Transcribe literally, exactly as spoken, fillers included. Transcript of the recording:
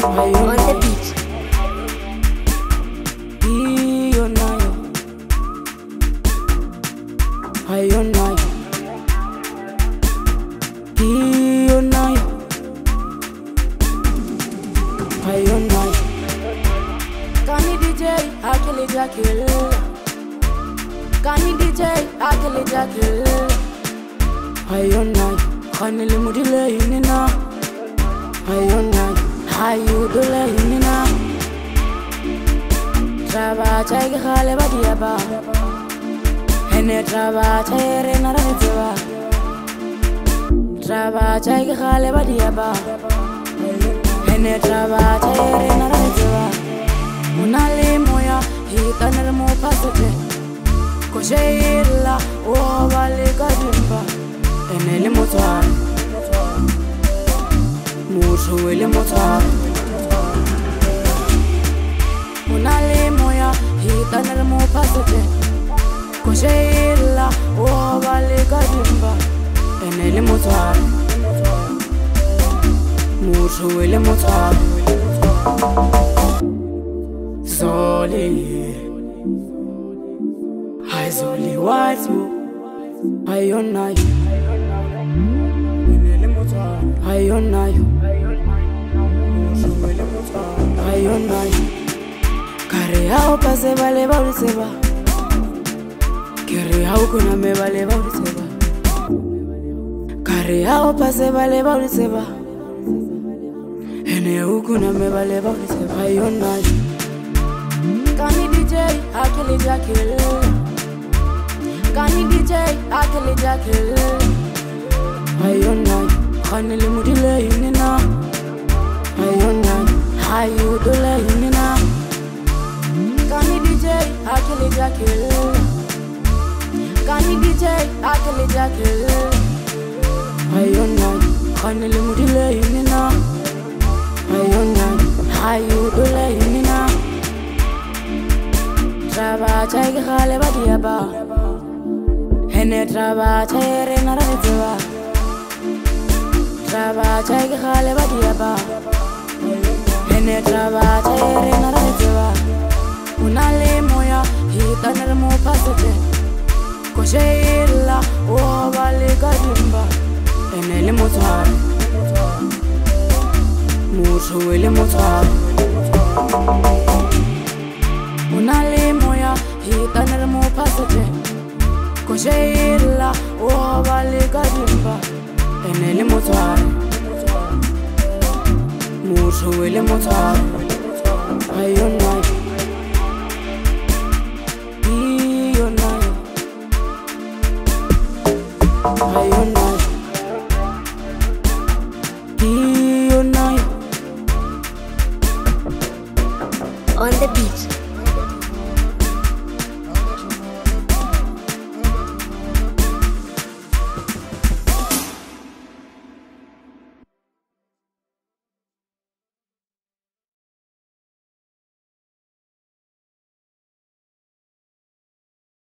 On the beat. Iyo nayo, ayo nayo, iyo nayo, ayo nayo. Kani D J akili jakil, Kani D J akili jakil, ayo nayo. Kani limudile inina, ayo nayo. Hayu dole inina. Traba chai khale badia ba, hene traba chai re naranitwa. Traba chai khale badia ba, hene traba chai re naranitwa. Unale moya hita nermo pasate, kosheila o vale kadimba. Ene le motor, mucho ele motor. Unale moya hita nermo pasate, kosheila o vale kadimba. Ene le motor, mucho ele motor. Zoli, hai zoli watu, ayo nayo, ene le motor, ayo nayo, mucho ele motor, ayo nayo. Kare hao pase vale bauliseba, kare hao kuna me vale bauliseba, kare hao pase vale bauliseba, ene hao kuna me vale bauliseba. Ayo nayo. Kani D J akili jakil, Kani D J akili jakil, ayo nayo. Kani limudile inina, ayo nayo. Hayu dole inina. Kani D J akili jakil, Kani D J akili jakil, ayo nayo. Kani limudile inina, ayo nayo. Hayu dole inina. Traba chai khale badia ba, hene traba chai re naranitwa. Traba chai khale badia ba, hene traba chai re naranitwa. Unale moya hita nermo pasate, kosheila o vale kadimba. Ene le motor, mucho ele motor. Unale moya hita nermo pasate, kosheila o vale kadimba. Ene le motor, mucho ele motor. Ayo nayo.